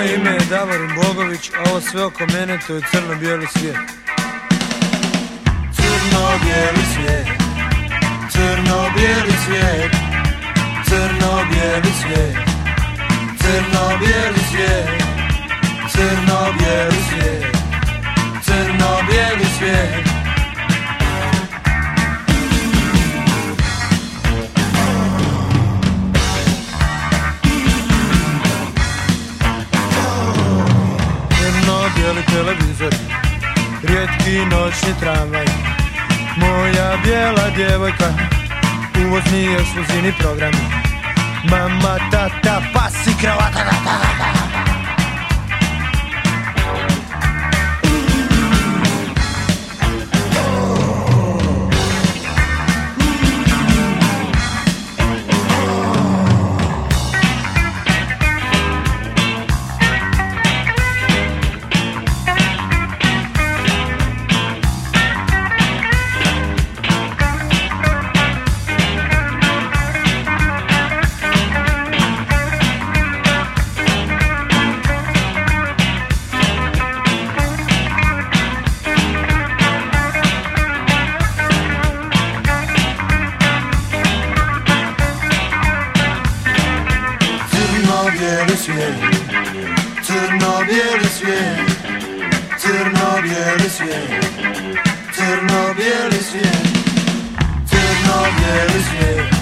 Moje ime je Davorin Bogović, a ovo sve oko mene to je crno-bijeli svijet. Crno-bijeli svijet, crno-bijeli svijet, crno-bijeli svijet, crno-bijeli svijet, crno-bijeli svijet, crno-bijeli svijet. Crno-bijeli televizor, rijetki noćni tramvaj, moja bijela djevojka, uvozni ekskluzivni program. Mama, tata, pas i kravata, crno-bijeli svijet, crno-bijeli svijet, crno-bijeli svijet, crno-bijeli svijet, crno-bijeli svijet.